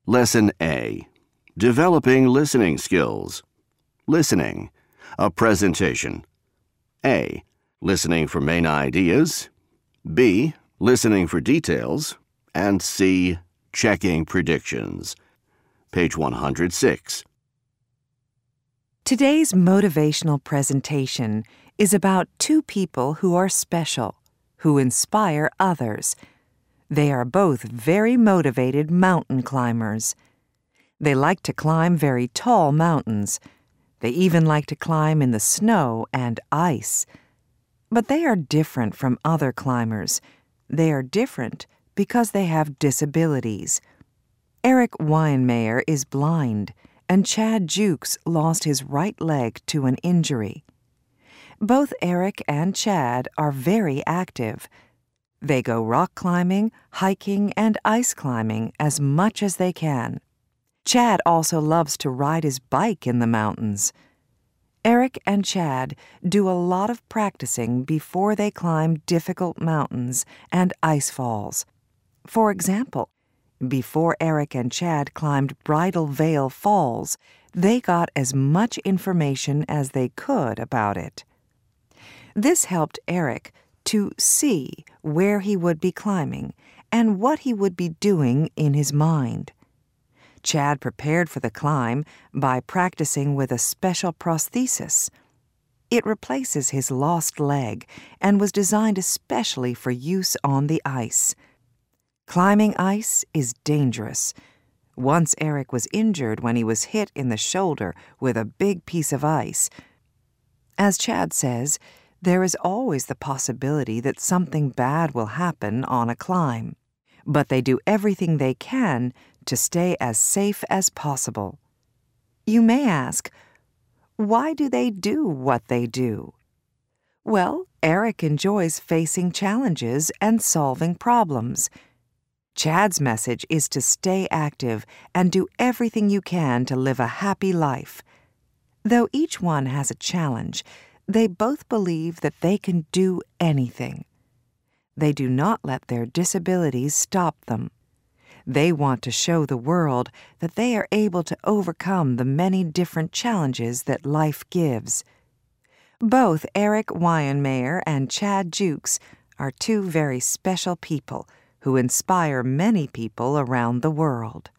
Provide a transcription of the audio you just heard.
Lesson A. Developing listening skills. Listening. A presentation. A. Listening for main ideas. B. Listening for details. And C. Checking predictions. Page 106. Today's motivational presentation is about two people who are special, who inspire others. They are both very motivated mountain climbers. They like to climb very tall mountains. They even like to climb in the snow and ice. But they are different from other climbers. They are different because they have disabilities. Erik Weihenmayer is blind, and Chad Jukes lost his right leg to an injury. Both Erik and Chad are very active. They go rock climbing, hiking, and ice climbing as much as they can. Chad also loves to ride his bike in the mountains. Erik and Chad do a lot of practicing before they climb difficult mountains and ice falls. For example, before Erik and Chad climbed Bridal Veil Falls, they got as much information as they could about it. This helped Erik to see where he would be climbing and what he would be doing in his mind. Chad prepared for the climb by practicing with a special prosthesis. It replaces his lost leg and was designed especially for use on the ice. Climbing ice is dangerous. Once Erik was injured when he was hit in the shoulder with a big piece of ice. As Chad says, there is always the possibility that something bad will happen on a climb, but they do everything they can to stay as safe as possible. You may ask, why do they do what they do? Well, Erik enjoys facing challenges and solving problems. Chad's message is to stay active and do everything you can to live a happy life. Though each one has a challenge, they both believe that they can do anything. They do not let their disabilities stop them. They want to show the world that they are able to overcome the many different challenges that life gives. Both Erik Weihenmayer and Chad Jukes are two very special people who inspire many people around the world.